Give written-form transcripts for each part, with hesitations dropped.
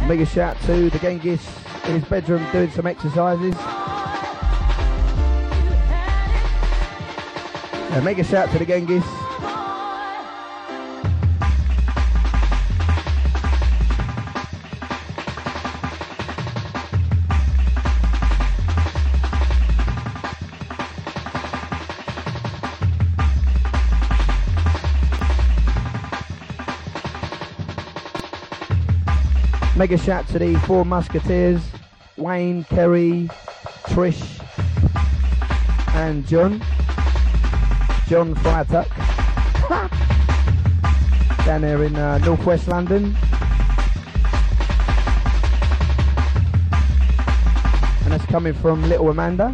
Mega shout to the Genghis in his bedroom doing some exercises. A mega shout to the Genghis. Mega shout to the Four Musketeers, Wayne, Kerry, Trish and John Firetuck down there in northwest London, and that's coming from Little Amanda.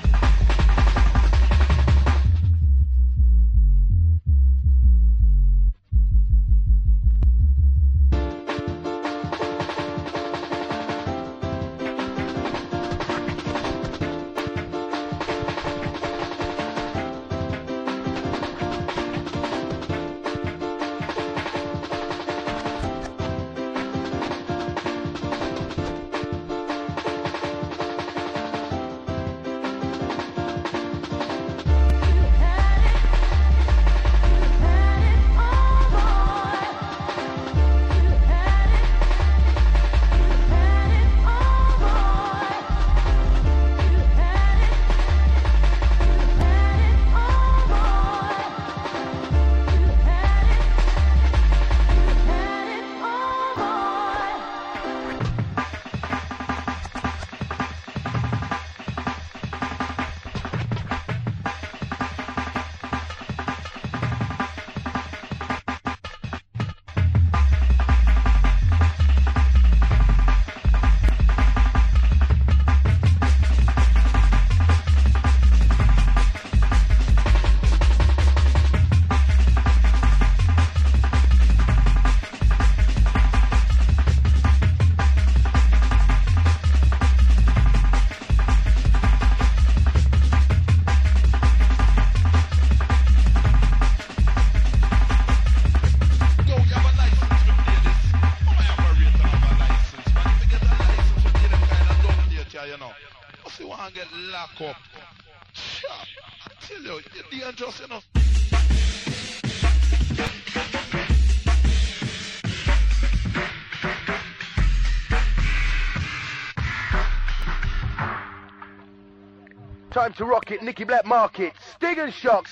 Time to rock it, Nicky Black Market. Stig and Shock,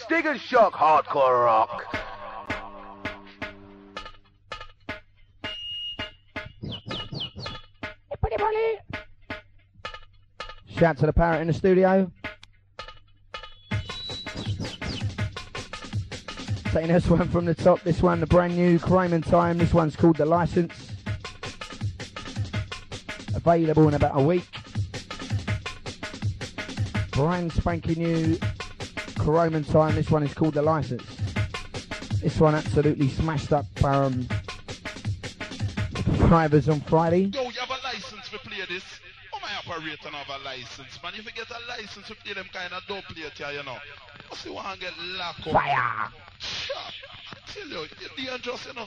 hardcore rock. Shout to the parrot in the studio. Taking this one from the top, this one the brand new Crime Time, this one's called The License. Available in about a week. Brand spanking new Crime Time, this one is called The License. This one absolutely smashed up drivers on Friday. Yo, you have a license to play this? Oh, my operator have a license, man. If you get a license to play them kind of dope play here, you know. I see one get locked up. Fire! Shut. Tell you, you're dangerous, you know.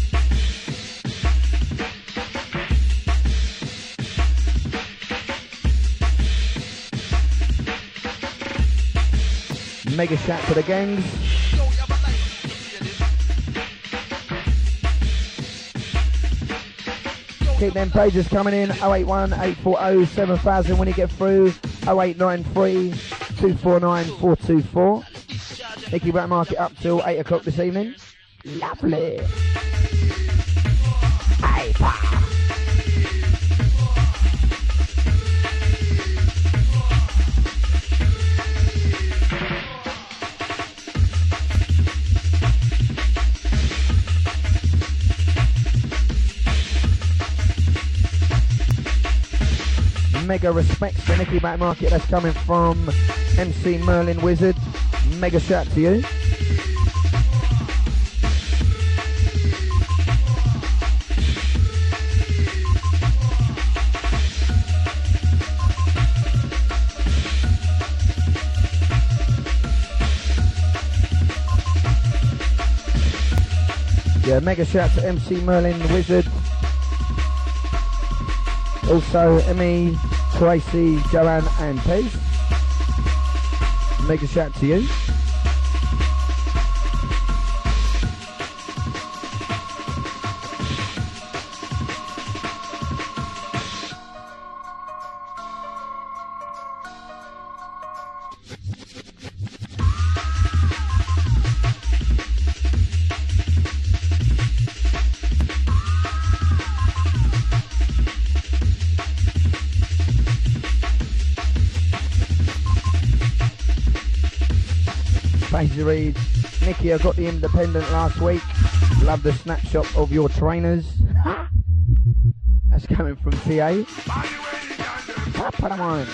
Mega shout to the gangs. Keep them pages coming in. 081 840 7000 when you get through. 0893 249 424. Nicky Black Market up till 8 o'clock this evening. Lovely. Hyper. Mega respects to Nicky Black Market, that's coming from MC Merlin Wizard. Mega shout to you. Yeah, mega shout to MC Merlin Wizard. Also, Emmy, Tracy, Joanne and Pez. Mega shout to you. Paige Reed, Nikki, I got the Independent last week. Love the snapshot of your trainers. That's coming from TA. Top of the morning.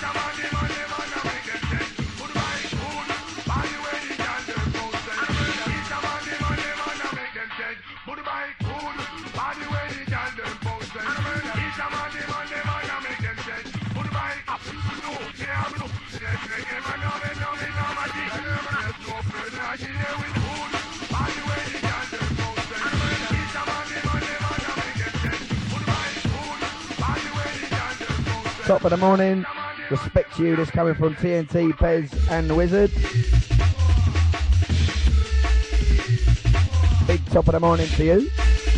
Top of the morning, respect you. This coming from TNT, Pez and the Wizard. Big top of the morning to you.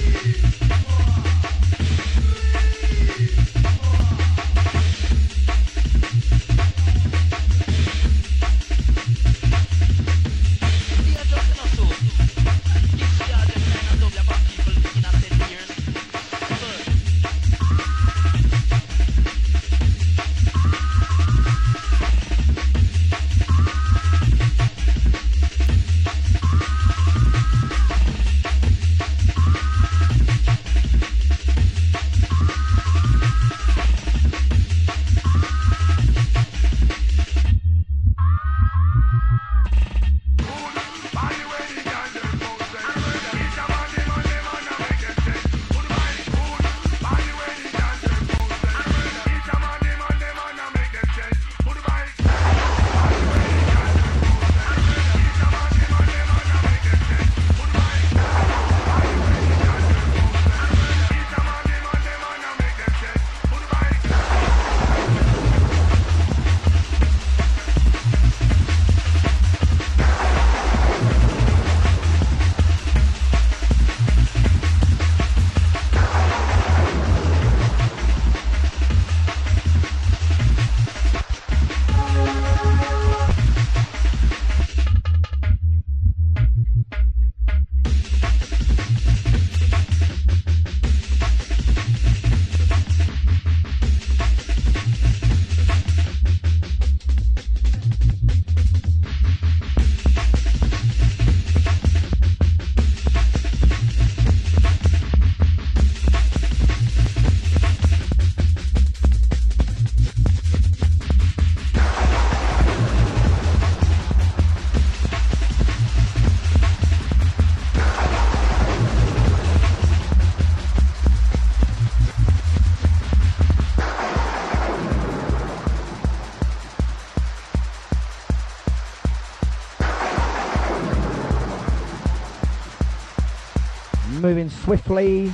Moving swiftly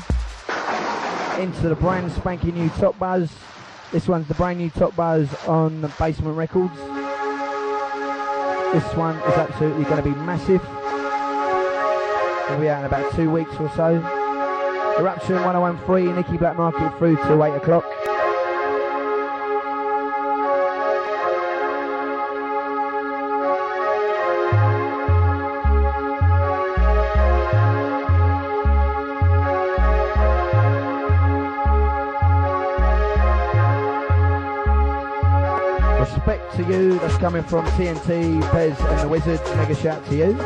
into the brand spanking new Top Buzz. This one's the brand new Top Buzz on the Basement Records. This one is absolutely going to be massive. It'll be out in about 2 weeks or so. Eruption 1013, Nicky Black Market through till 8 o'clock. Respect to you, that's coming from TNT, Pez and the Wizard. Mega shout to you.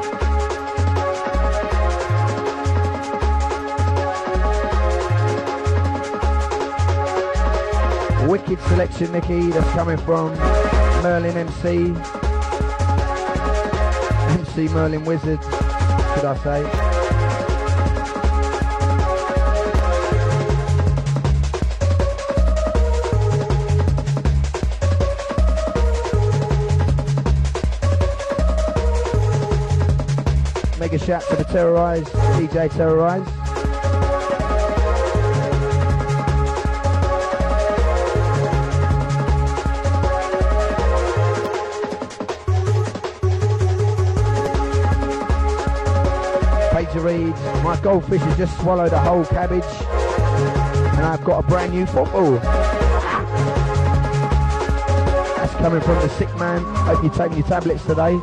Wicked selection, Nicky, that's coming from Merlin MC. MC Merlin Wizard, should I say. Mega shout to the Terrorize, DJ Terrorize. reads, my goldfish has just swallowed a whole cabbage and I've got a brand new football. That's coming from the sick man. Hope you're taking your tablets today.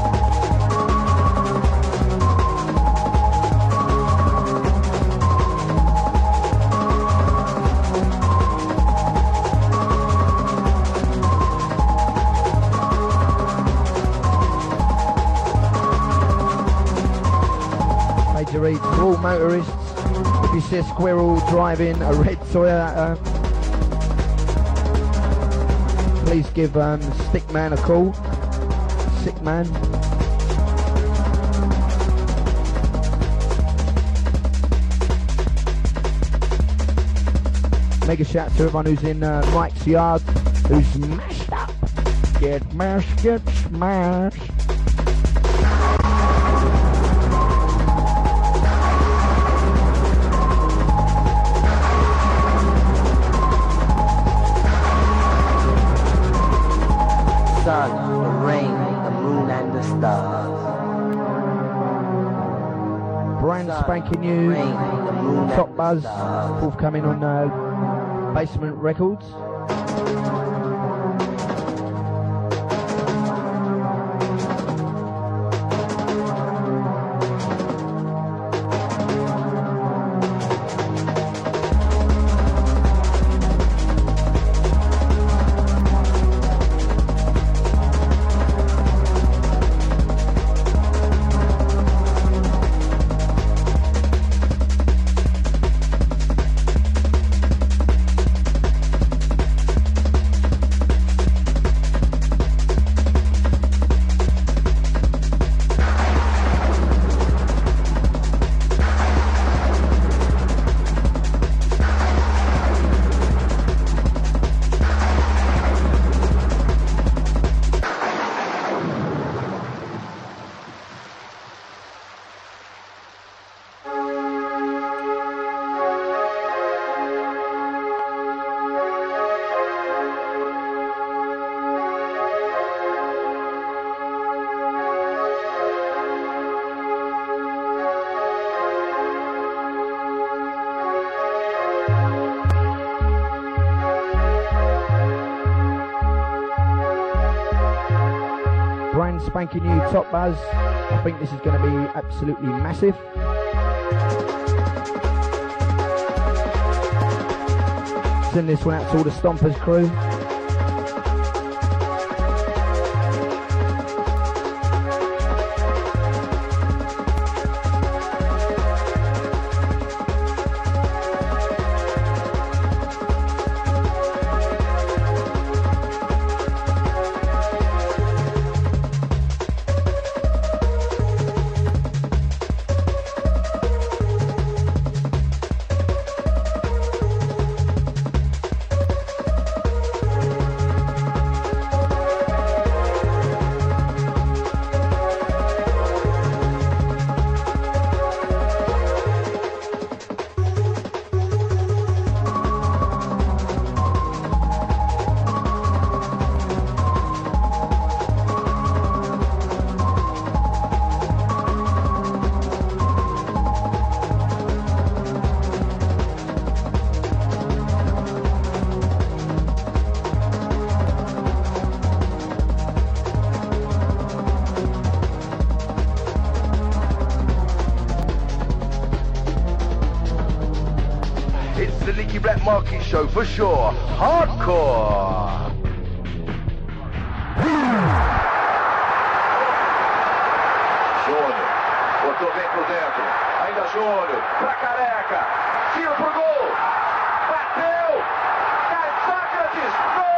Read to all motorists, if you see a squirrel driving a red Toyota, please give Stickman a call. Sick man. Mega shout to everyone who's in Mike's yard, who's smashed up. Get smashed, get smashed. Sun, the rain, the moon and the stars. Brand spanking new Top Buzz, forthcoming on Basement Records. Spanking new Top Buzz. I think this is going to be absolutely massive. Send this one out to all the Stompers crew. Show for sure. Hardcore. Júnior. Botou bem por dentro. Ainda Júnior. Pra Careca. Tiro pro gol. Bateu. Cai Sócrates. Gol!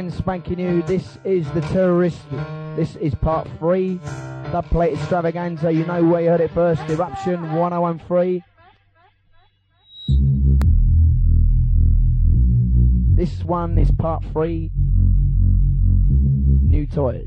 Brand spanking new. This is The Terrorist. This is part 3. Dubplate extravaganza. You know where you heard it first. Eruption 1013. This one is part 3. New toys.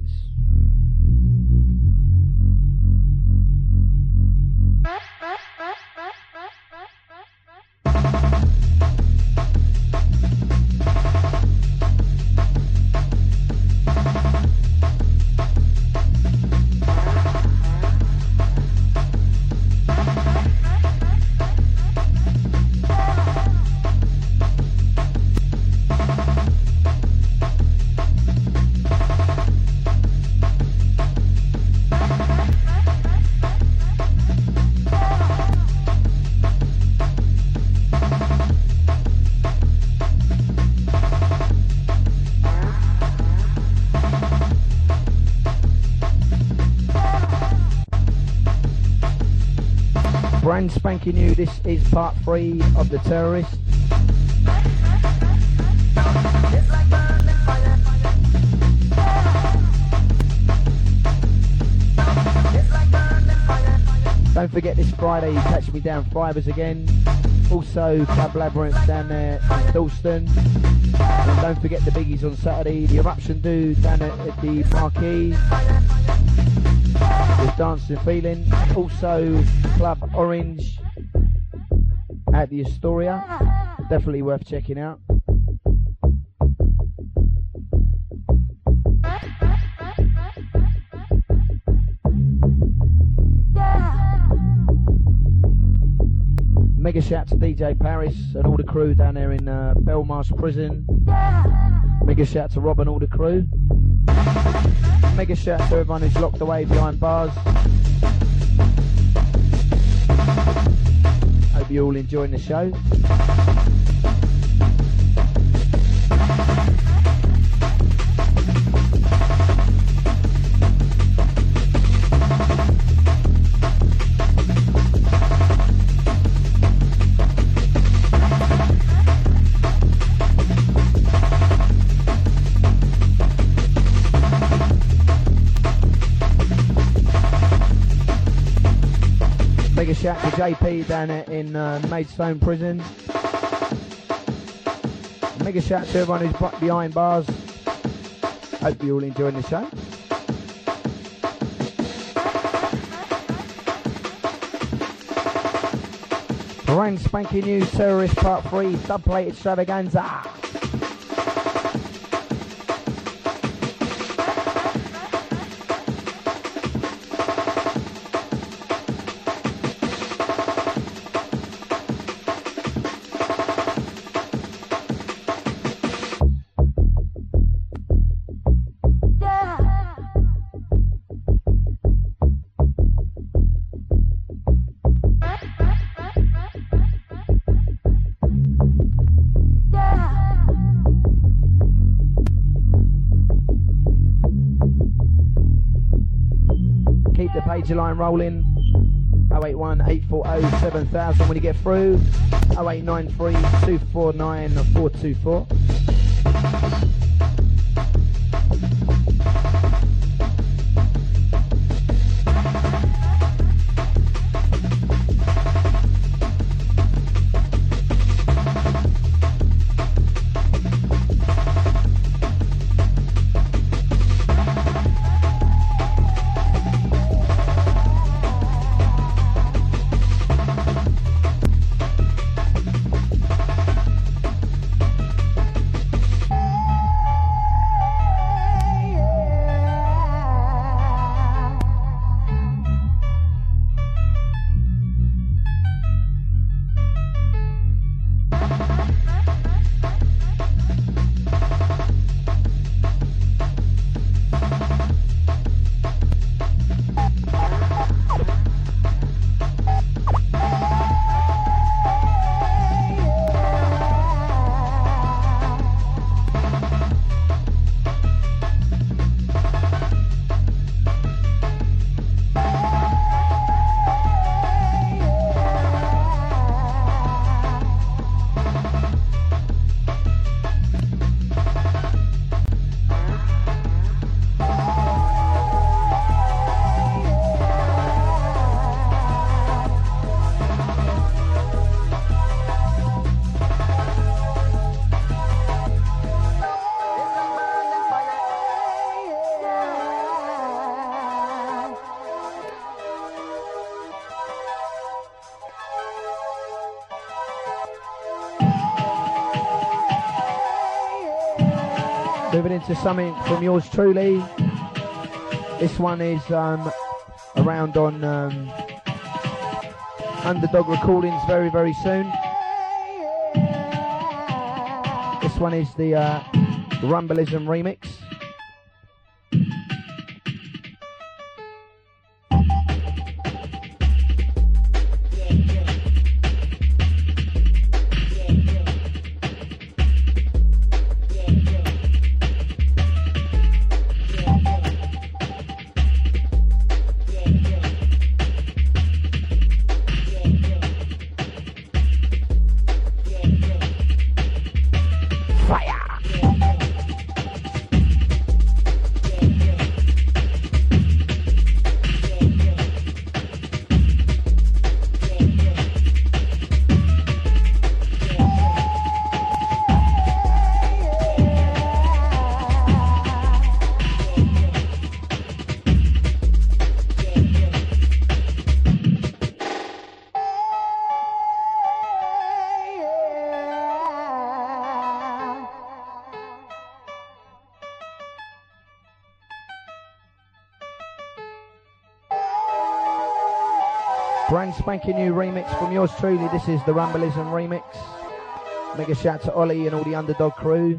Brand spanking new. This is part 3 of The Terrorist. Don't forget this Friday you catch me down Fibers again. Also Club Labyrinth down there in Dalston. And don't forget the biggies on Saturday. The Eruption Do down at the Marquee. With Dancing Feeling. Also Club Orange at the Astoria. Definitely worth checking out. Mega shout to DJ Paris and all the crew down there in Belmarsh Prison. Mega shout to Rob and all the crew. Mega shout to everyone who's locked away behind bars. Hope you're all enjoying the show. Mega shout to JP down in Maidstone Prison. Mega shout to everyone who's behind bars. Hope you're all enjoying the show. Brand spanking new Terrorist Part 3 Dubplate extravaganza. Line rolling 081 840 7000 when you get through. 0893 249 424. Moving into something from yours truly. This one is around on Underdog Recordings very, very soon. This one is the Rumbleism remix. Brand spanking new remix from yours truly. This is the Rumbleism remix. Mega shout to Ollie and all the Underdog crew.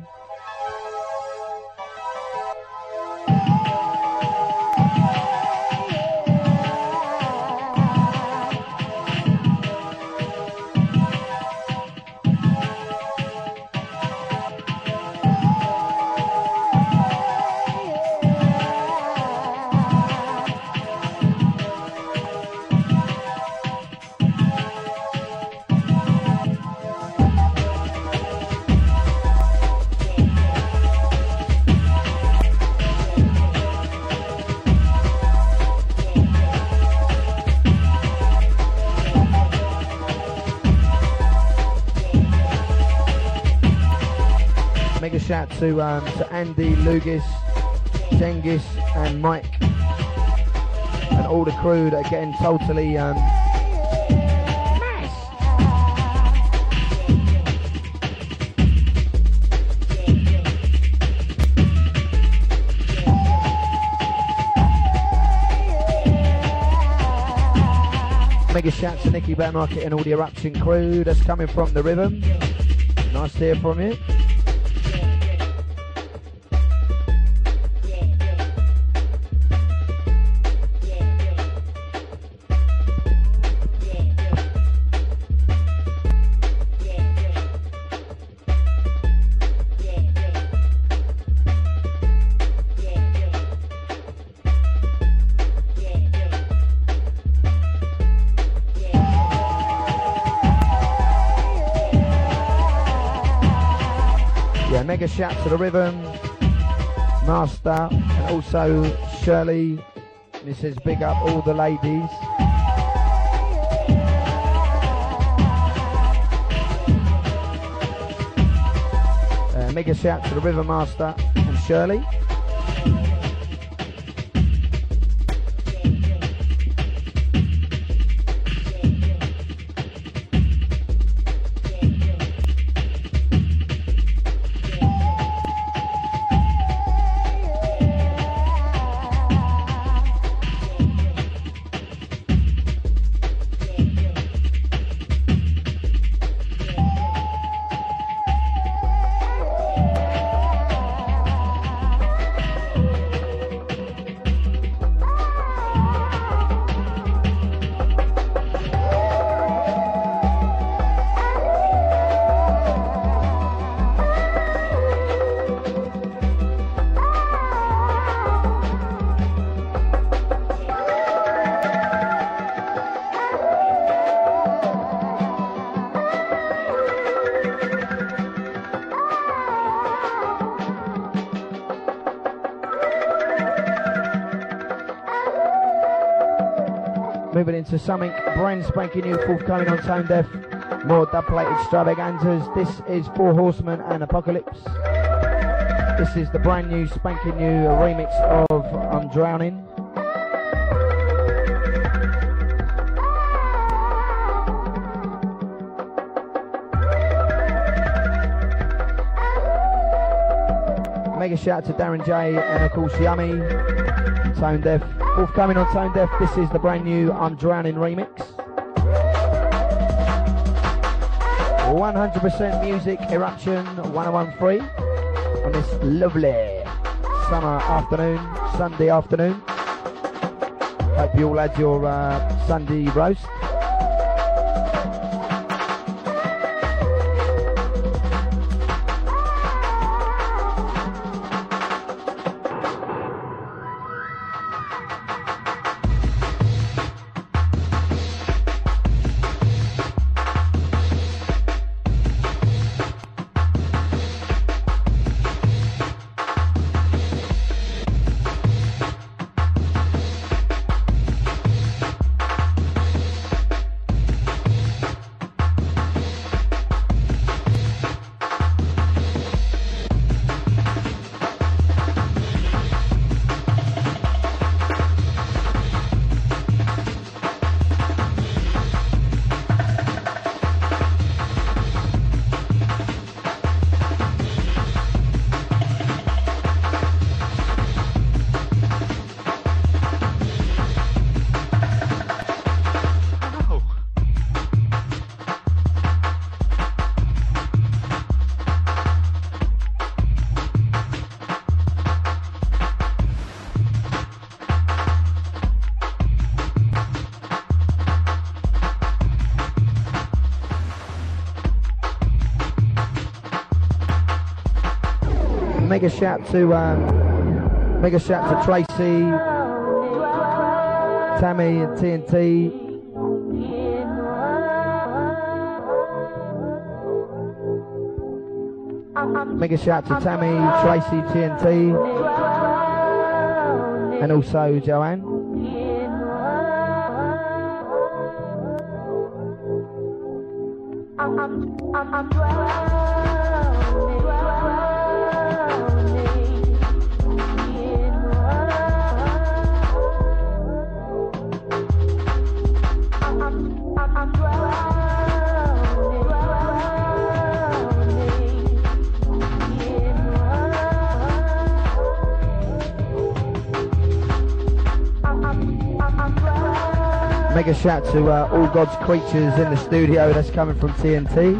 Mega shout to Andy, Lugis, Cengiz and Mike and all the crew that are getting totally Mega shout to Nicky Bear Market and all the Eruption crew that's coming from the rhythm. Nice to hear from you. Mega shout to the Rhythm Master and also Shirley. And it says big up all the ladies. Mega shout to the Rhythm Master and Shirley. Moving into something brand spanking new, forthcoming on Tone Deaf. More dub-plated extravaganzas. This is Four Horsemen and Apocalypse. This is the brand new spanking new remix of I'm Drowning. Mega shout out to Darren J and of course Yummy, Tone Deaf. Forthcoming on Tone Deaf, this is the brand new I'm Drowning remix. 100% music eruption 1013 on this lovely summer afternoon, Sunday afternoon. Hope you all had your Sunday roast. Mega shout to Tracy, Tammy and TNT. Mega shout to Tammy, Tracy, TNT, and also Joanne. Mega shout to all God's creatures in the studio. That's coming from TNT.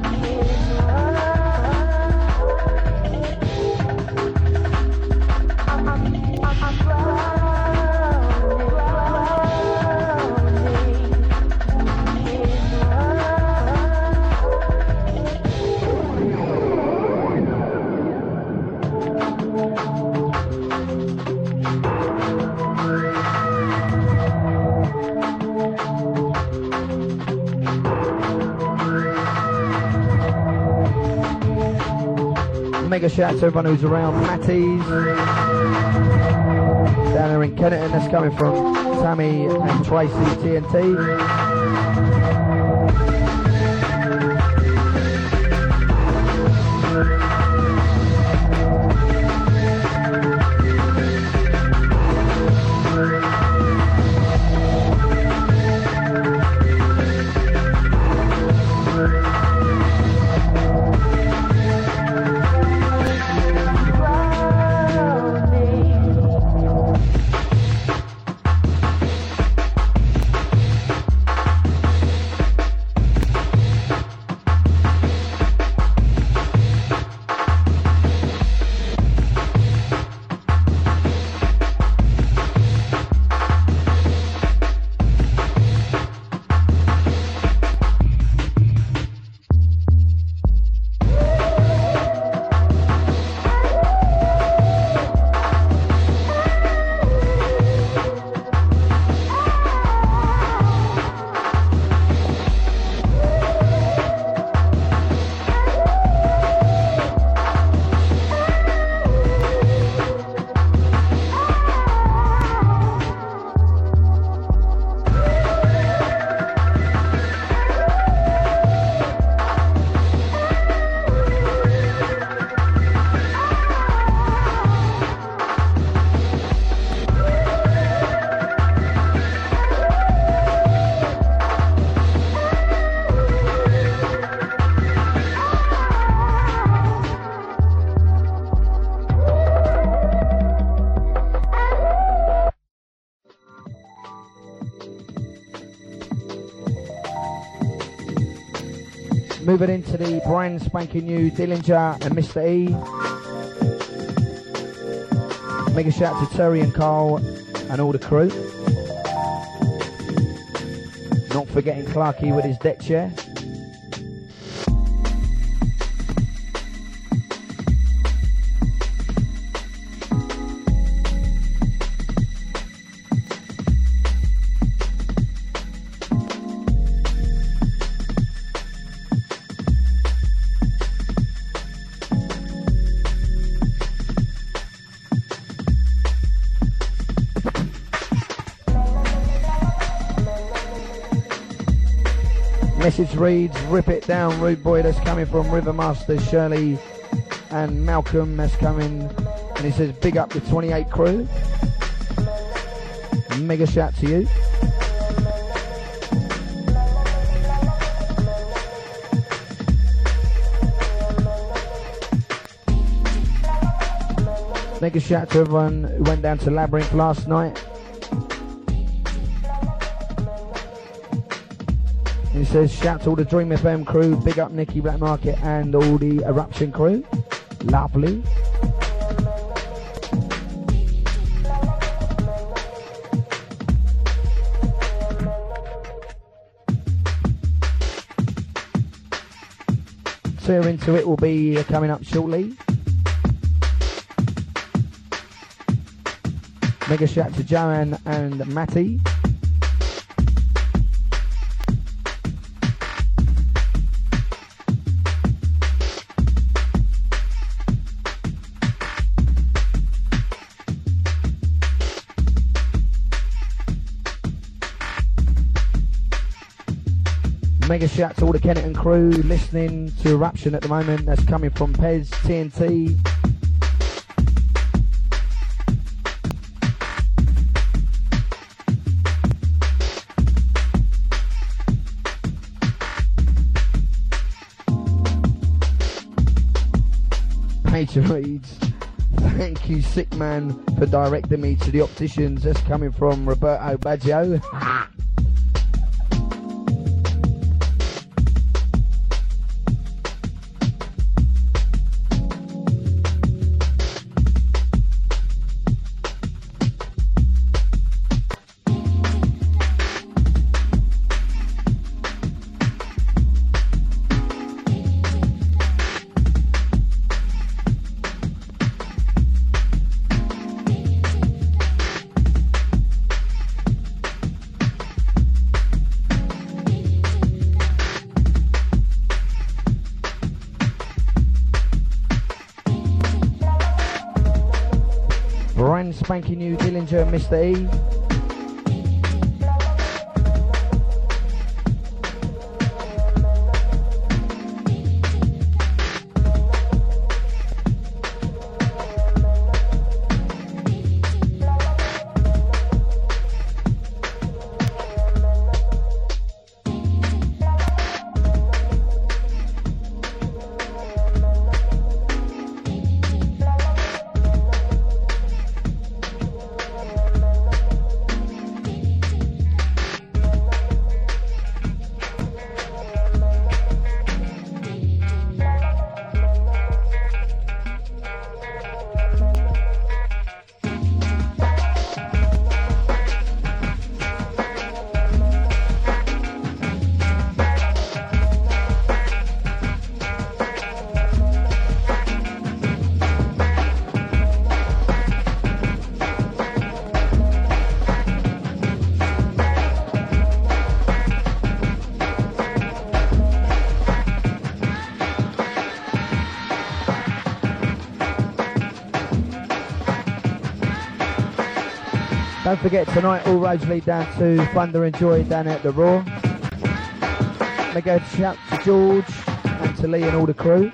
Mega shout out to everyone who's around Matty's down there in Kennington. That's coming from Tammy and Tracy TNT. Moving into the brand spanking new Dillinger and Mr. E. Mega shout to Terry and Carl and all the crew. Not forgetting Clarky with his deck chair. Message reads, rip it down, rude boy. That's coming from Rivermaster, Shirley and Malcolm. That's coming, and he says, big up the 28 crew. Mega shout to you. Mega shout to everyone who went down to Labyrinth last night. He says, shout to all the Dream FM crew, big up Nicky Black Market and all the Eruption crew. Lovely. Tear Into It will be coming up shortly. Mega shout to Joanne and Matty. Mega shout to all the Kenneton crew listening to Eruption at the moment. That's coming from Pez, TNT. Major reads, thank you Sick Man for directing me to the opticians. That's coming from Roberto Baggio. Spanky new Dillinger and Mr. E. Don't forget tonight all roads lead down to Thunder and Joy down at the Raw. Mega shout to George and to Lee and all the crew.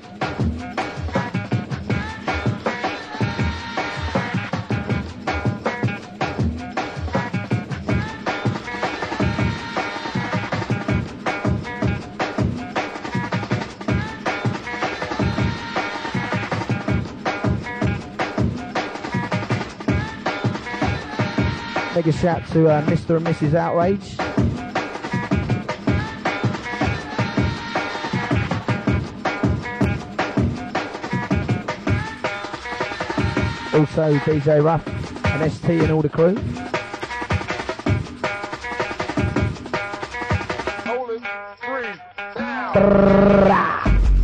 Mega shout to Mr. and Mrs. Outrage. Also DJ Ruff and ST and all the crew. Holding, 3, down.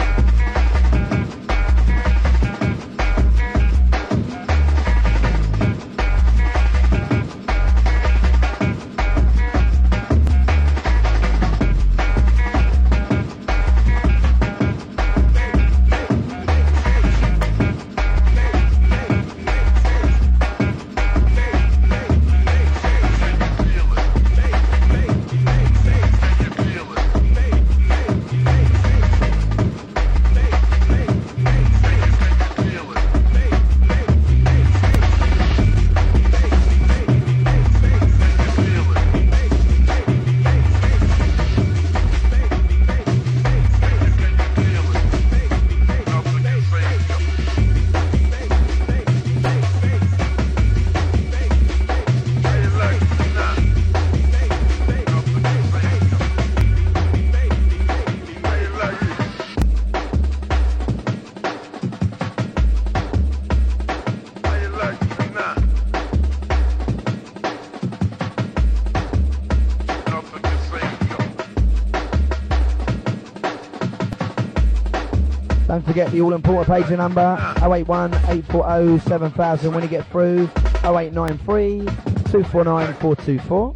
Don't forget the all-important pager number, 081 840 7000 when you get through, 0893 249 424.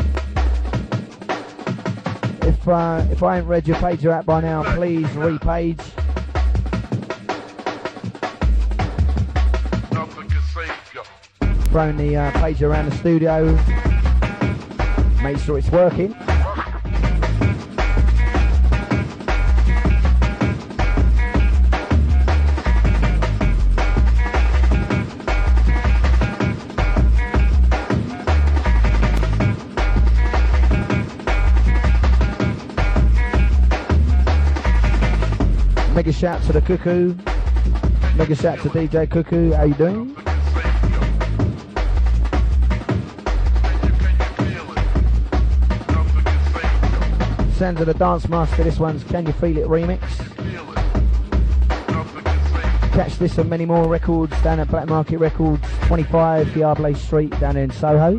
If I ain't read your pager out by now, please repage. Throwing the pager around the studio, make sure it's working. Mega shout to the Cuckoo. Mega shout to DJ Cuckoo. How you doing? Sounds of the Dance Master. This one's Can You Feel It remix. Catch this and many more records down at Black Market Records, 25 Diablo Street down in Soho.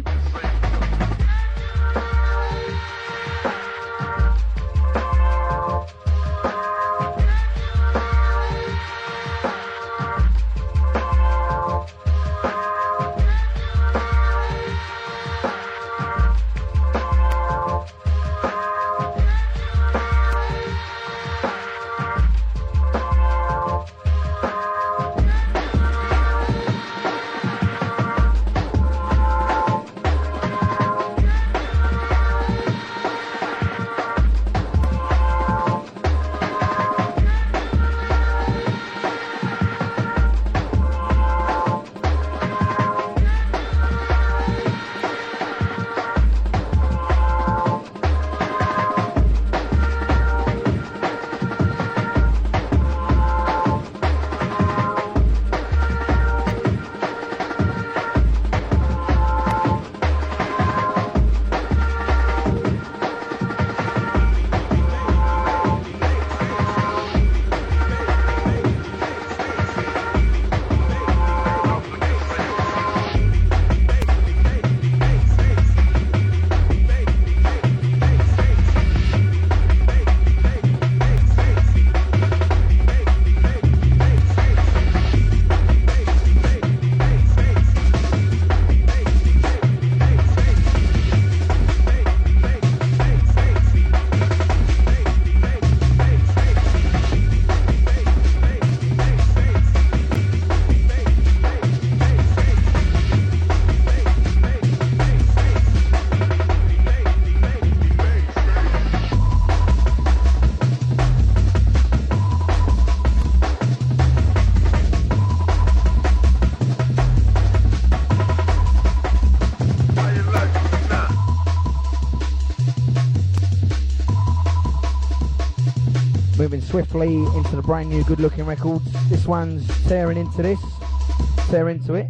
Moving swiftly into the brand new Good Looking Records. This one's tearing into this. Tear into it.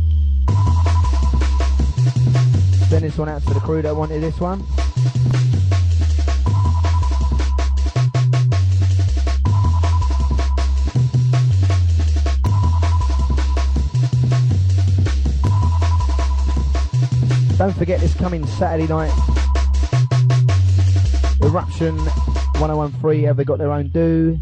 Send this one out to the crew that wanted this one. Don't forget this coming Saturday night, Eruption 1013 have they got their own do.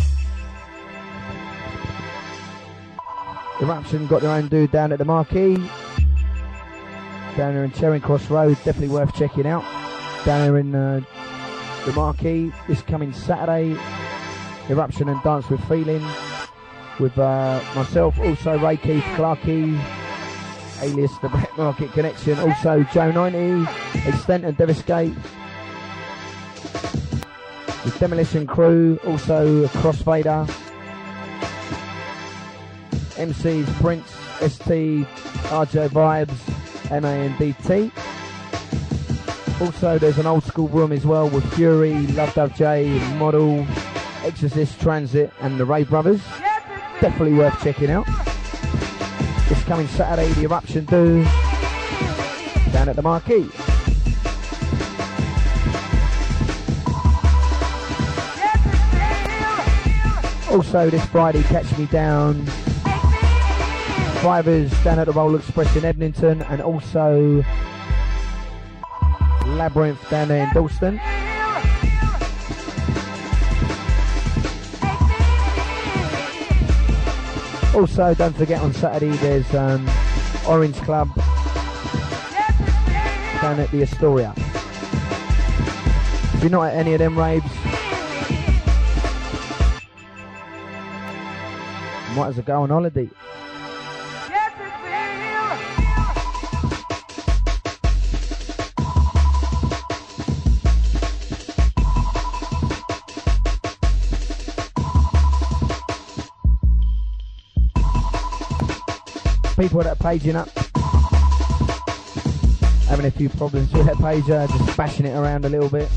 Eruption got their own do down at the Marquee. Down there in Charing Cross Road, definitely worth checking out. Down there in the Marquee, this coming Saturday, Eruption and Dance with Feeling, with myself, also Ray Keith Clarkey, alias the Black Market Connection, also Joe 90, Extent and Devastate, the Demolition Crew, also Crossfader, MCs Prince, ST, RJ Vibes, MANDT. Also there's an old school room as well with Fury, Love Dove J, Model, Exorcist, Transit and the Ray Brothers. Definitely worth checking out. This coming Saturday, the Eruption do down at the Marquee. Also this Friday, catch me down Fivers down at the Roll Express in Edmonton, and also Labyrinth down there in Dalston. Also don't forget on Saturday there's Orange Club down at the Astoria. If you're not at any of them raves, might as well go on holiday. People that are paging up, having a few problems with that pager, just bashing it around a little bit.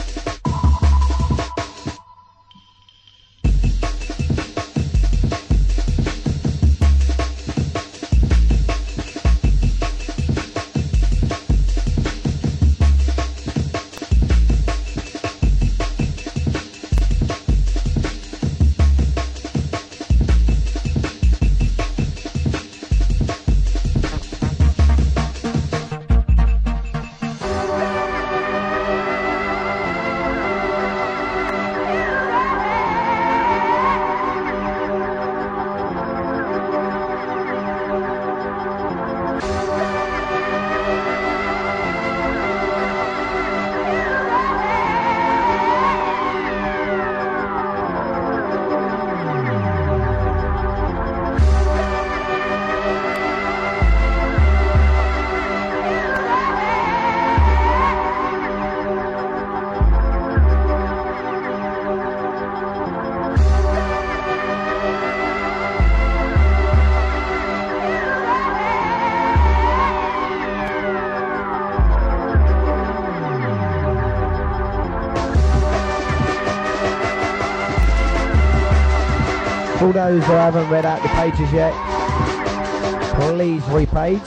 For those who haven't read out the pages yet, please repage.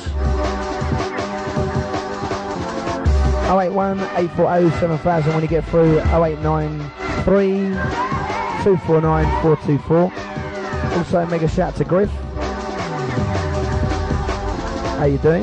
081 840 7000 when you get through. 0893 249 424. Also mega shout to Griff. How you doing?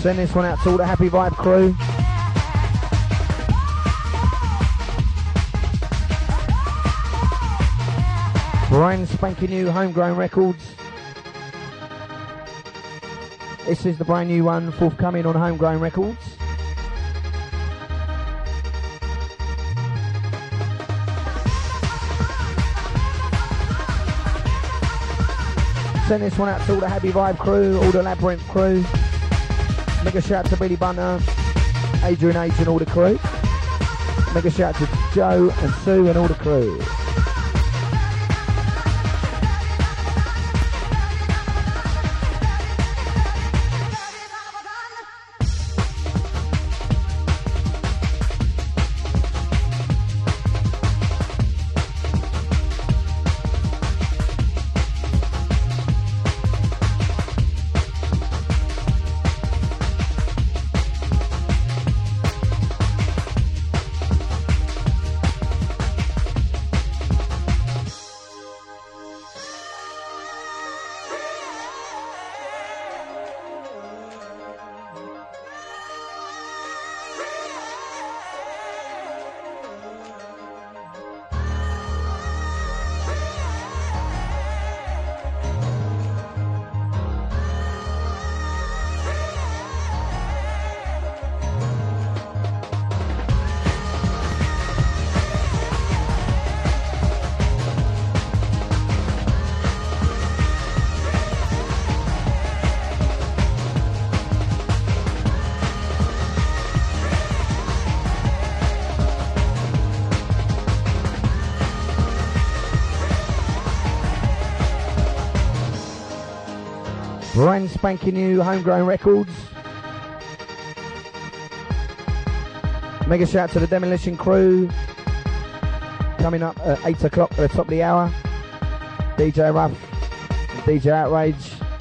Send this one out to all the Happy Vibe crew. Brand spanking new Homegrown Records. This is the brand new one forthcoming on Homegrown Records. Send this one out to all the Happy Vibe crew, all the Labyrinth crew. Mega shout out to Billy Bunter, Adrian H and all the crew. Mega shout out to Joe and Sue and all the crew. Brand spanking new Homegrown Records. Mega shout out to the Demolition crew. Coming up at 8 o'clock at the top of the hour. DJ Ruff and DJ Outrage.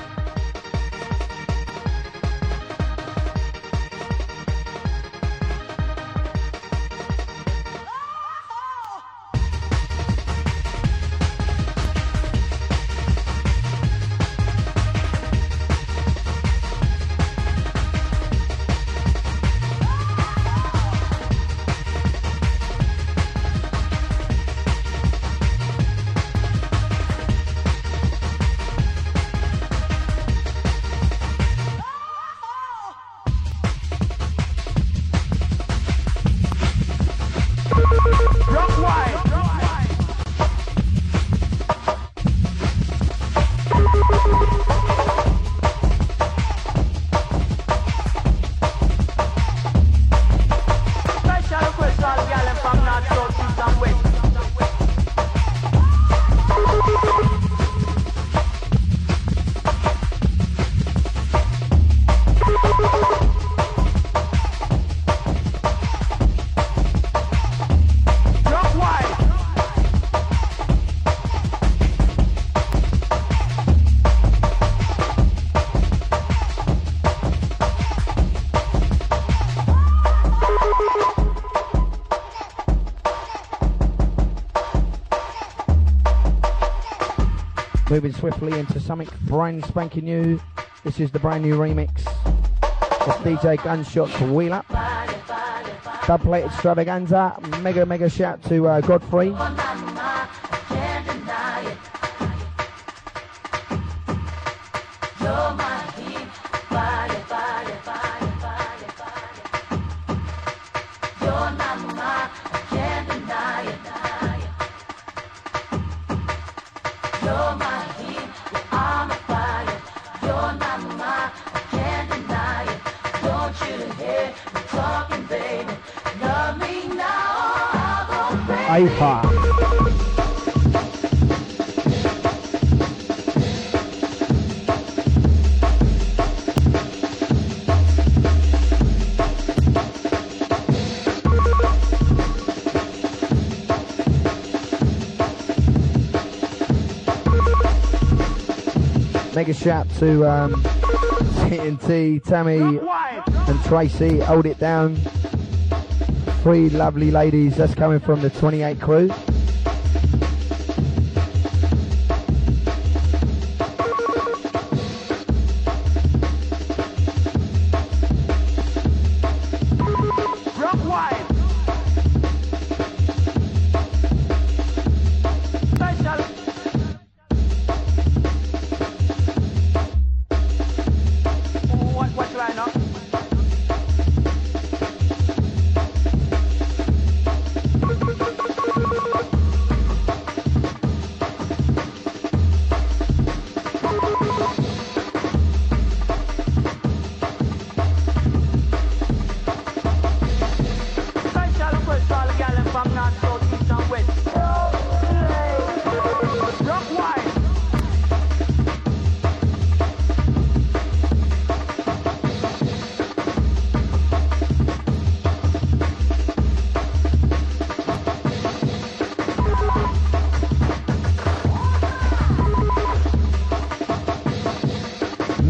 Moving swiftly into something brand spanking new. This is the brand new remix of DJ Gunshot's Wheel Up. Dub plate extravaganza. Mega shout to Godfrey. Alpha. Mega shout to TNT, Tammy and Tracy. Hold it down. Three lovely ladies. That's coming from the 28 crew.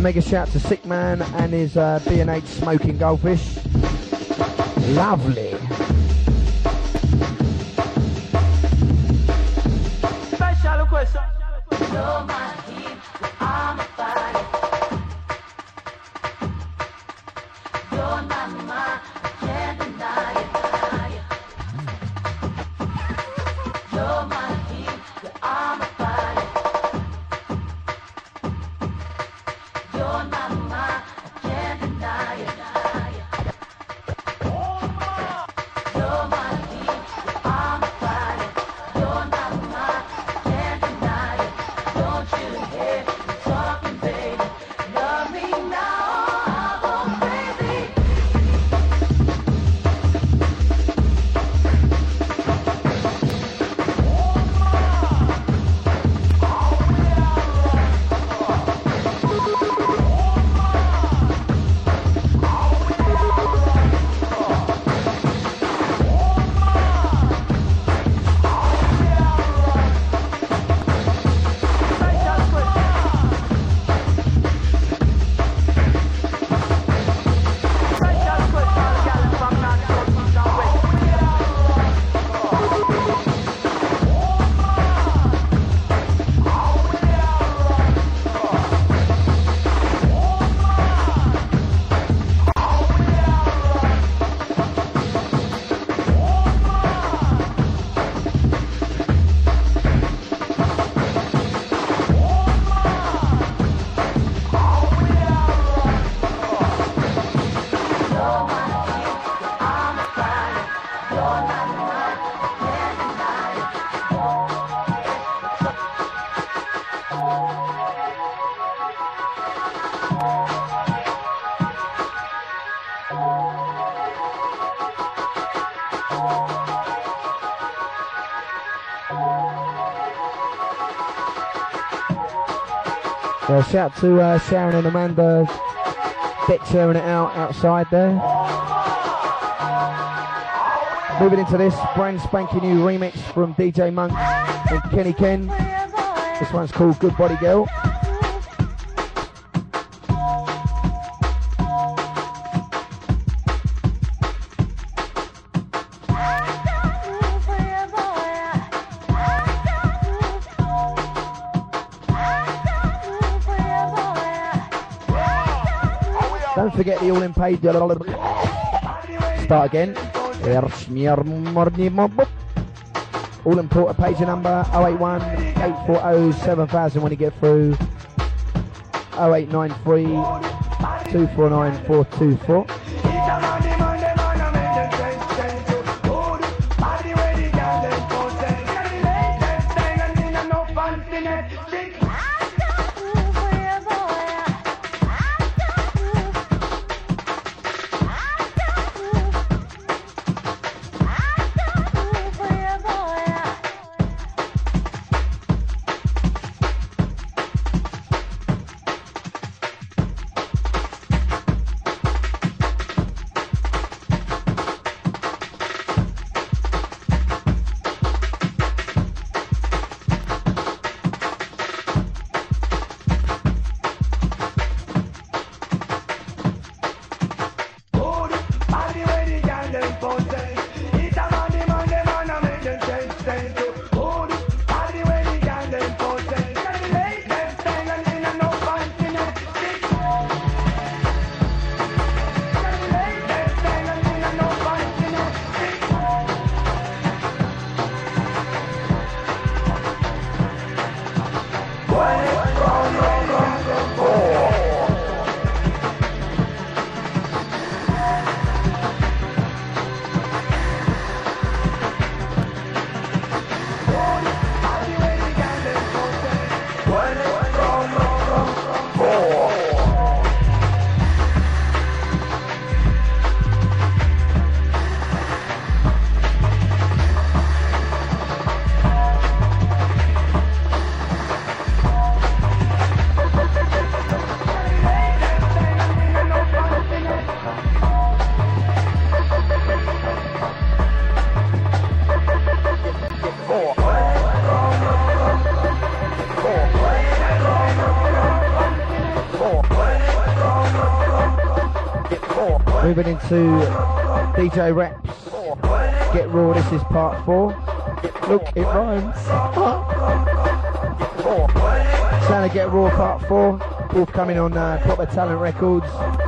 Mega shout to Sick Man and his B&H Smoking Goldfish. Lovely. Special question. You're my heat, I'm a fire. You're my mind, I can't deny it. You're my heat, I'm a fire. You're my mind, I can't deny it. You're my heat, I'm a fire. You're my mind, I can't deny it. Don't you hear me talking, baby? Love me now, I'll go crazy. Shout to Sharon and Amanda, deck sharing it out outside there. Moving into this brand spanking new remix from DJ Monk and Kenny Ken. This one's called Good Body Girl. Don't forget the all-in page. Start again. All-in porter page number 081 840 7000 when you get through. 0893 249 424. Moving into DJ Reps. Get Raw, this is part 4. Look, it rhymes. Sound of Get Raw part 4. Forthcoming on Proper Talent Records.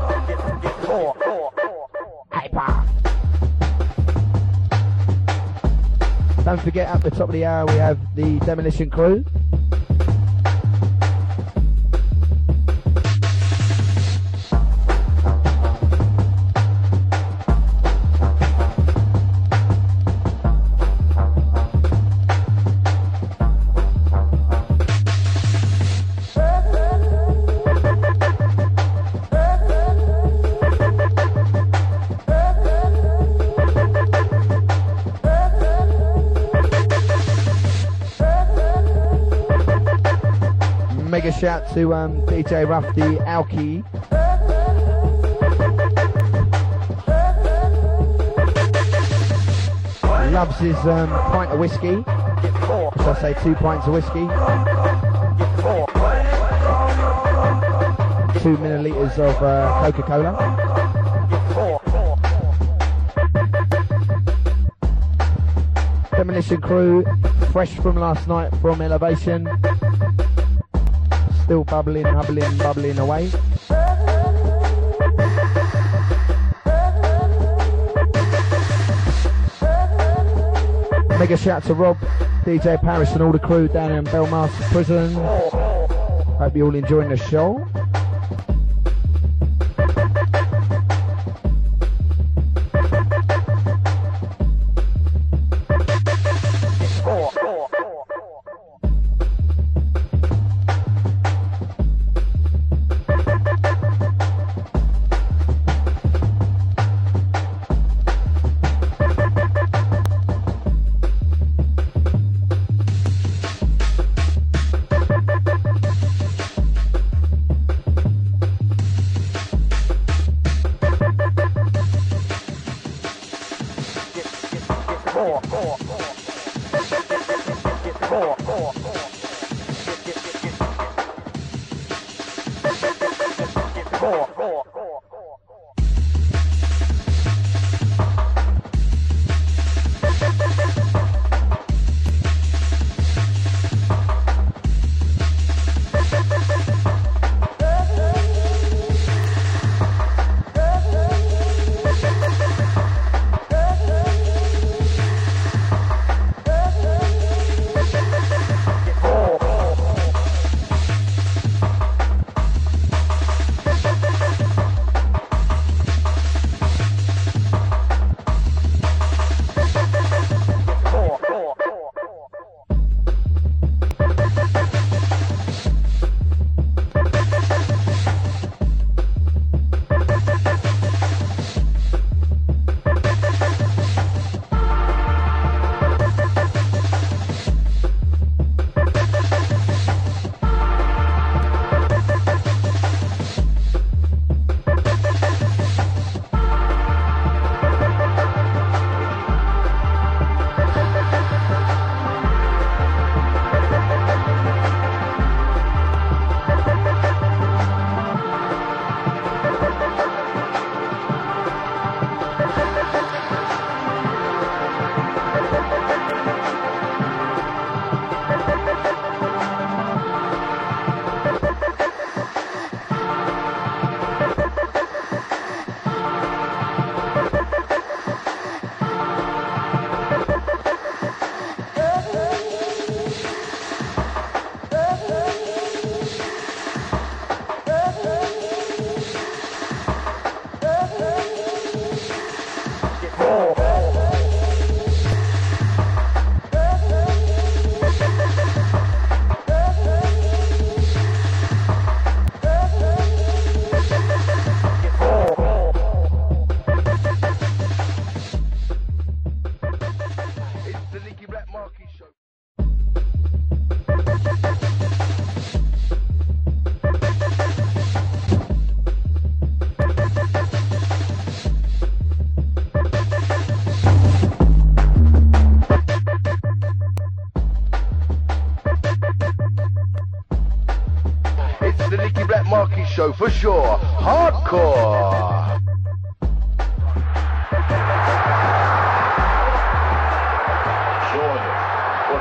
Hyper. Don't forget, at the top of the hour we have the Demolition Crew. Mega shout to DJ Ruff, the Alki. Loves his pint of whiskey. Should I say 2 pints of whiskey? 2 millilitres of Coca-Cola. Demolition Crew, fresh from last night from Elevation. Still bubbling away. Mega shout to Rob, DJ Paris and all the crew down in Belmarsh Prison. Hope you're all enjoying the show.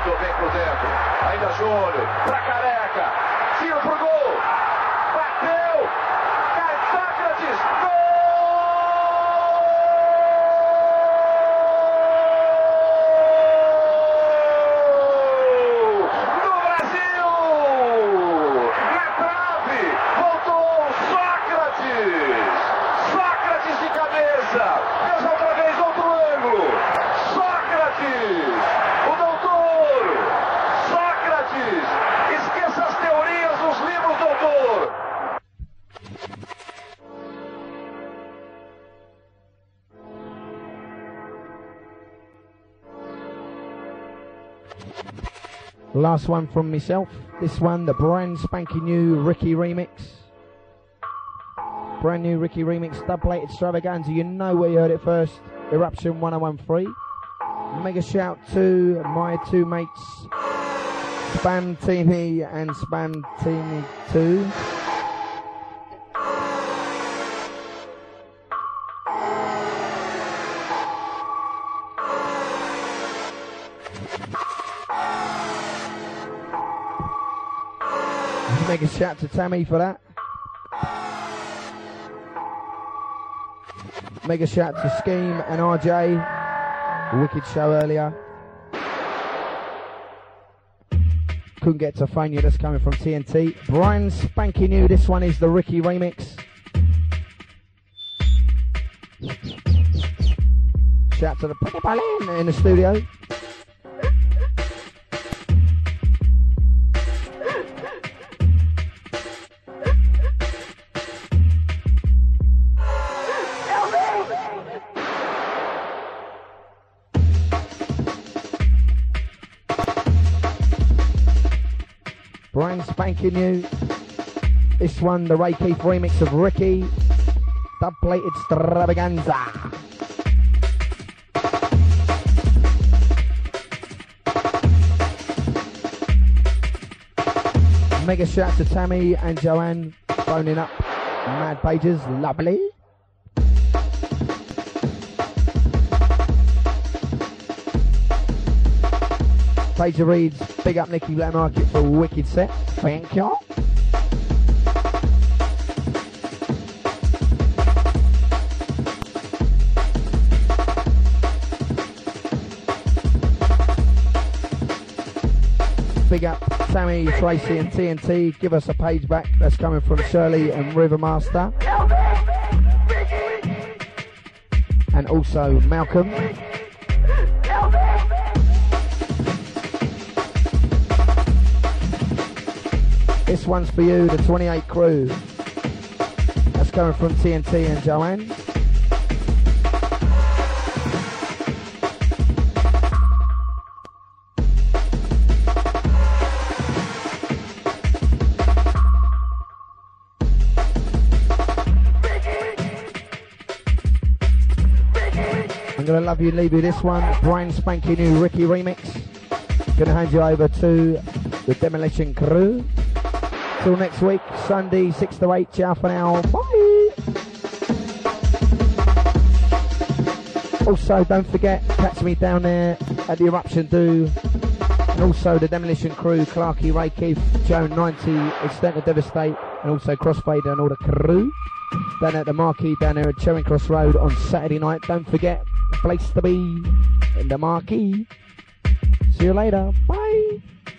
botou bem por dentro. Ainda Júnior, pra Careca. Tiro pro gol. Bateu. Cai Sócrates. Gol! No Brasil! Na trave. Voltou Sócrates. Sócrates de cabeça. Fez outra vez outro ângulo. Sócrates. O doutor. Sócrates. Esqueça as teorias dos livros, doutor. Last one from myself. This one, the brand spanking new Ricky remix. Brand new Ricky remix, dub-plate extravaganza. You know where you heard it first. Eruption 1013. Mega shout to my two mates, Spam Teamy and Spam Teamy 2. Mega shout to Tammy for that. Mega shout to Scheme and RJ. Wicked show earlier. Couldn't get to phone you, that's coming from TNT. Brian spanking new, this one is the Ricky remix. Shout to the Pretty Berlin in the studio. Brian spanking new. This one, the Ray Keith remix of Ricky. Dub-plate extravaganza. Mega shout to Tammy and Joanne phoning up Mad Pages, lovely. Pager reads, big up Nicky Black Market for a wicked set. Thank you. Big up Sammy, Tracy and TNT. Give us a page back. That's coming from Shirley and Rivermaster. And also Malcolm. This one's for you, the 28 crew. That's coming from TNT and Joanne. I'm gonna love you and leave you this one. Brian spanking new Ricky remix. Gonna hand you over to the Demolition Crew. Till next week, Sunday, 6 to 8. Ciao for now. Bye. Also, don't forget, catch me down there at the Eruption Do. And also the Demolition Crew, Clarky, Ray Keith, Joe 90, Extent of Devastate, and also Crossfader and all the crew. Down at the Marquee, down there at Charing Cross Road on Saturday night. Don't forget, the place to be in the Marquee. See you later. Bye.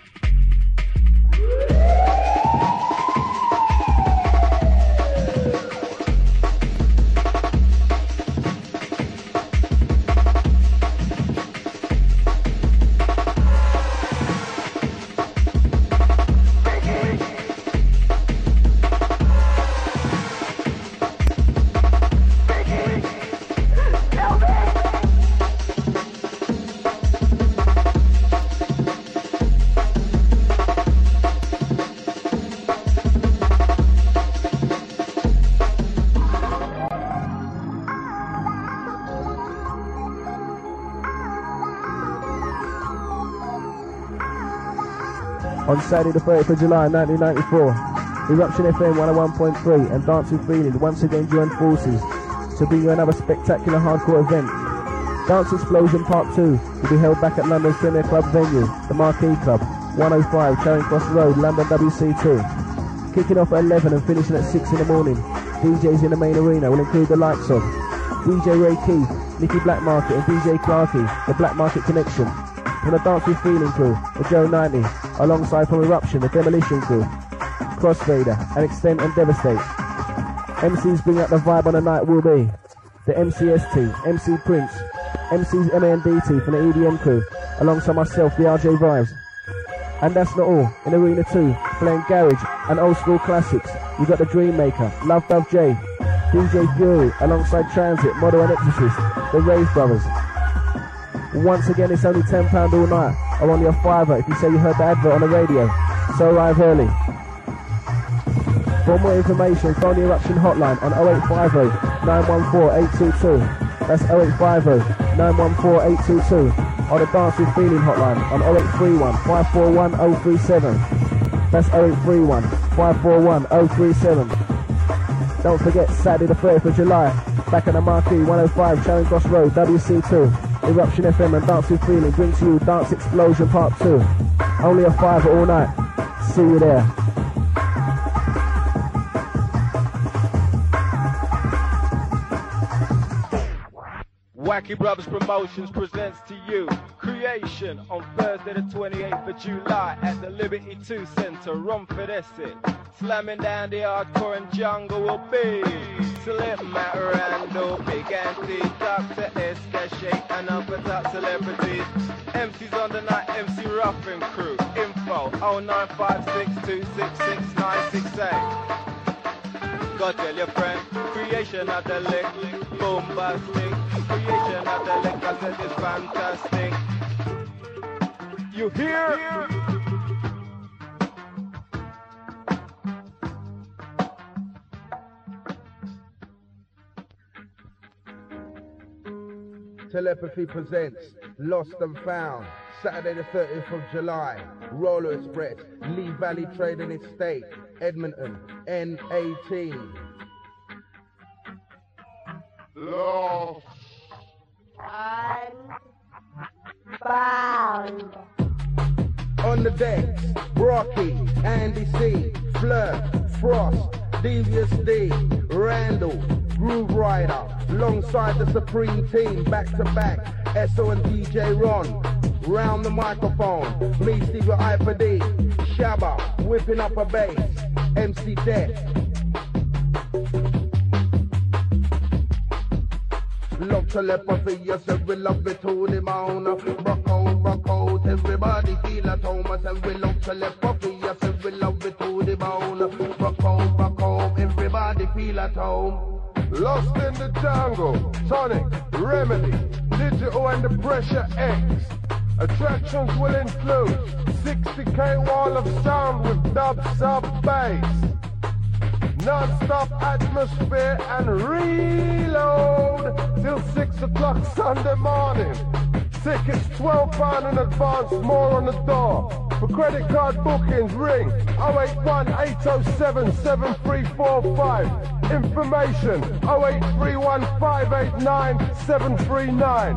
On Saturday the 30th of July 1994, Eruption FM 101.3 and Dancing Feeling once again joined forces to bring you another spectacular hardcore event Dance Explosion Part 2 will be held back at London's Premier Club venue, the Marquee Club, 105 Charing Cross Road, London WC2. Kicking off at 11 and finishing at 6 in the morning. DJs in the main arena will include the likes of DJ Ray Keith, Nicky Blackmarket and DJ Clarkey, the Black Market Connection. From the Dance With Feeling crew, the Joe 90, alongside from Eruption, the Demolition crew, Crossfader, and Extend and Devastate. MCs bring out the vibe on the night will be the MCST, MC Prince, MC's MANDT from the EDM crew, alongside myself, the RJ Vibes. And that's not all. In Arena 2, playing garage and old school classics, you got the Dream Maker, Love Dove J, DJ Fury, alongside Transit, Model and Exorcist, the Rave Brothers. Once again, it's only £10 all night, or only a £5 if you say you heard the advert on the radio. So arrive early. For more information, phone the Eruption hotline on 0850 914 822. That's 0850 914 822. Or the Dance With Feeling hotline on 0831 541 037. That's 0831 541 037. Don't forget, Saturday the 30th of July, back at the Marquee, 105 Charing Cross Road, WC2. Eruption FM and Dance With Feeling bring to you Dance Explosion Part 2. Only a £5 all night. See you there. Wacky Brothers Promotions presents to you Creation on Thursday the 28th of July at the Liberty 2 Centre, Romford, Essex. Slamming down the hardcore and jungle will be Slim Matt Randall, Big Andy, Dr. SK, Shake and Upper Top Celebrities. MCs on the night, MC Ruffin Crew. Info 09562666968. Go tell your friend, creation of the lick, bombastic. Creation of the lick, I said it's fantastic. You hear? Telepathy presents Lost and Found, Saturday the 30th of July, Roller Express, Lee Valley Trading Estate, Edmonton, N18. Lost and found. On the decks, Brocky, Andy C, Fleur, Frost, Devious D, Randall, Groove Rider, alongside the Supreme Team, back to back, Esso and DJ Ron, round the microphone, me Steve with Hyper D, Shabba, whipping up a bass, MC Deck. Love telepathy, yes, we love it to the bone. Rock out, everybody feel at home. I said we love telepathy, yes, we love it to the bone. Rock out, everybody feel at home. Lost in the jungle, Tonic, Remedy, Digital and the Pressure X. Attractions will include 60k wall of sound with dub sub bass, non-stop atmosphere and reload till 6 o'clock Sunday morning. Tickets £12 in advance, more on the door. For credit card bookings, ring 081 807 7345. Information 0831 589 739.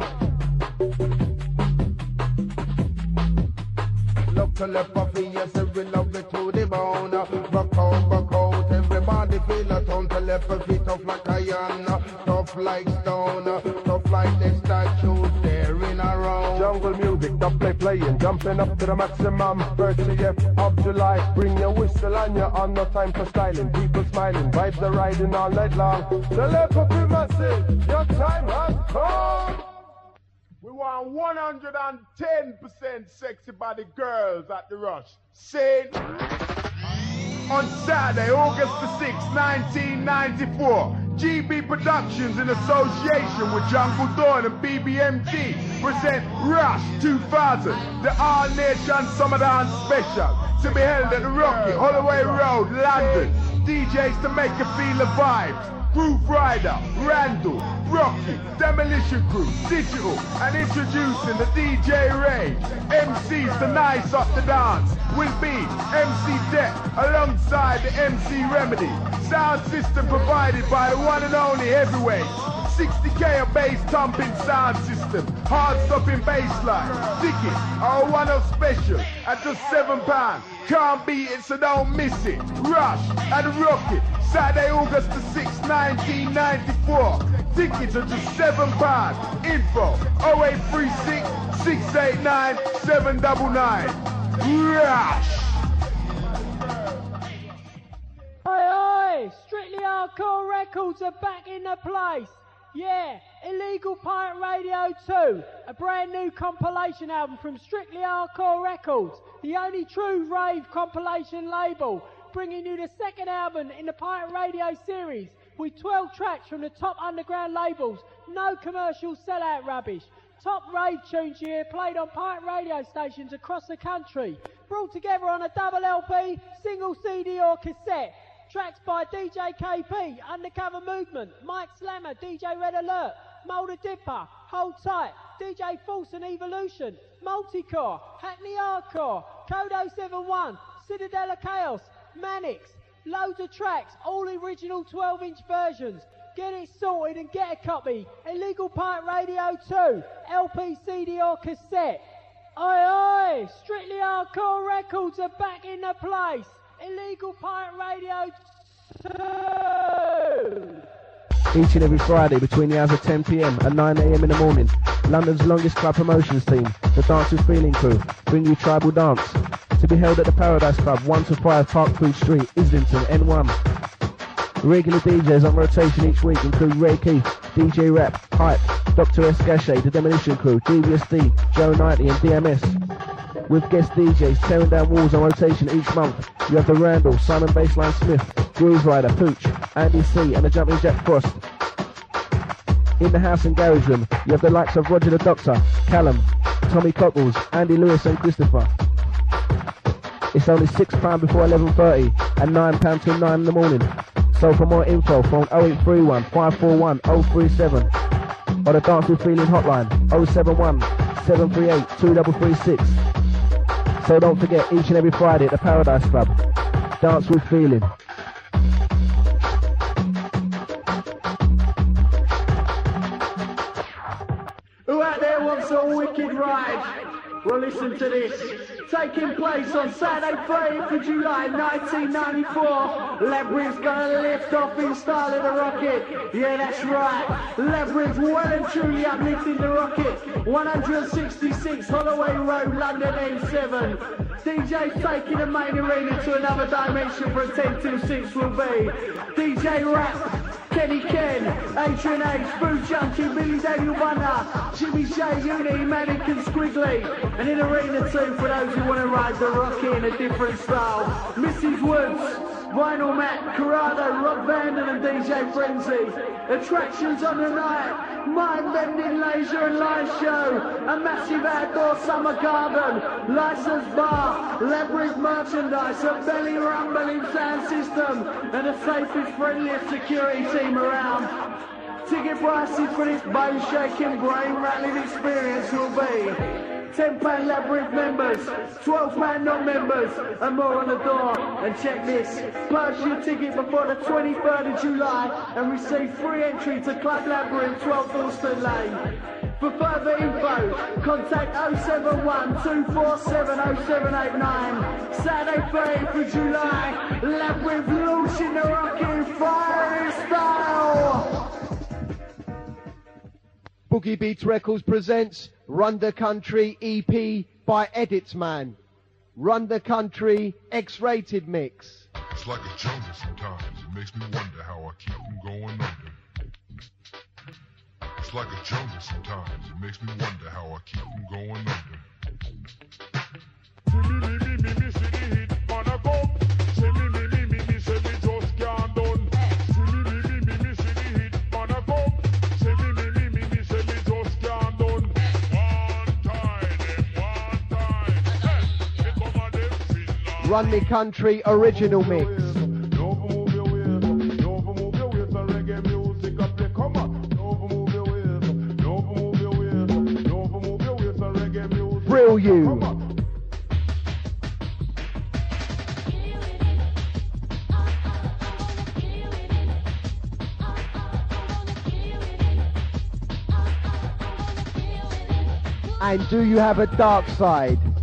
Love telepathy, yes, we love it to the bone. Rock out, everybody feel at home. Telepathy tough like iron, tough like stone, tough like the statues there in a row. Jungle music, dub playing, jumping up to the maximum. 30th of July, bring your whistle and your on, no time for styling. People smiling, vibes are riding all night long. Telepathy massive, your time has come. We want 110% sexy body girls at the Rush. Say on Saturday, August the 6th, 1994, GB Productions in association with Jungle Dawn and BBMG present Rush 2000, the All Nation Summer Dance Special, to be held at the Rocky, Holloway Road, London. DJs to make you feel the vibes. Groove Rider, Randall, Rocky, Demolition Crew, Digital, and introducing the DJ Ray. MCs to nice up the dance will be MC Deck alongside the MC Remedy. Sound system provided by the one and only Heavyweight. 60k of bass thumping sound system. system, hard stopping baseline. Tickets are a one-off special at just £7. Can't beat it, so don't miss it. Rush and Rocket, Saturday, August the 6th, 1994. Tickets are just £7. Info 0836 689 799. Rush! Oi, Strictly Hardcore Records are back in the place. Yeah, Illegal Pirate Radio 2, a brand new compilation album from Strictly Hardcore Records, the only true rave compilation label, bringing you the second album in the Pirate Radio series with 12 tracks from the top underground labels, no commercial sellout rubbish. Top rave tunes you hear played on pirate radio stations across the country, brought together on a double LP, single CD or cassette. Tracks by DJ KP, Undercover Movement, Mike Slammer, DJ Red Alert, Moulder Dipper, Hold Tight, DJ Force and Evolution, Multicore, Hackney Hardcore, Code 071, Citadel of Chaos, Manix. Loads of tracks, all original 12-inch versions. Get it sorted and get a copy. Illegal Pirate Radio 2, LP, CD or cassette. Oi, oi, Strictly Hardcore Records are back in the place. Illegal Pirate Radio 2. Each and every Friday between the hours of 10 PM and 9 AM in the morning, London's longest club promotions team, the Dance with Feeling crew, bring you Tribal Dance, to be held at the Paradise Club, 1 to 5 Park Food Street, Islington, N1. Regular DJs on rotation each week include Ray Keith, DJ Rap, Hype, Dr. S. Gachet, The Demolition Crew, Devious D, Joe 90 and DMS. With guest DJs tearing down walls on rotation each month, you have the Randall, Simon Baseline Smith, Groove Rider, Pooch, Andy C and the Jumping Jack Frost. In the house and garage room, you have the likes of Roger the Doctor, Callum, Tommy Cockles, Andy Lewis and Christopher. It's only £6 before 11:30 and £9 till 9 in the morning. So for more info, phone 0831 541 037 or the Dance with Feeling hotline 071 738 2336. So don't forget, each and every Friday at the Paradise Club, Dance with Feeling. Who out there wants a wicked ride? Well, listen to this. Taking place on Saturday, 30th of July, 1994. Labyrinth's gonna lift off in style of the rocket. Yeah, that's right. Labyrinth well and truly uplifting the rocket. 166 Holloway Road, London M7. DJ's taking the main arena to another dimension for a 10 till 6 will be DJ Rap, Kenny Ken, Adrian H, Food Junkie, Billy Daniel Bunner, Jimmy J, Uni, Manic and Squiggly, and in Arena 2 for those who want to ride the rocket in a different style, Mrs. Woods, Vinyl Matt, Corrado, Rob Vanden and DJ Frenzy. Attractions on the night, mind-bending laser and light show, a massive outdoor summer garden, licensed bar, Labyrinth merchandise, a belly rumbling sound system, and the safest, friendliest security team around. Ticket prices for this bone-shaking, brain-rattling experience will be £10 Labyrinth members, £12 non-members, and more on the door. And check this, purchase your ticket before the 23rd of July and receive free entry to Club Labyrinth, 12 Dalston Lane. For further info, contact 071 247 0789. Saturday, 30th of July, Labyrinth launching the rocking fire style. Boogie Beats Records presents Run the Country EP by Editsman. Run the Country X-rated mix. It's like a jungle sometimes. It makes me wonder how I keep from going under. It's like a jungle sometimes. It makes me wonder how I keep from going under. Run the Country original mix. Thrill you. And do you have a dark side?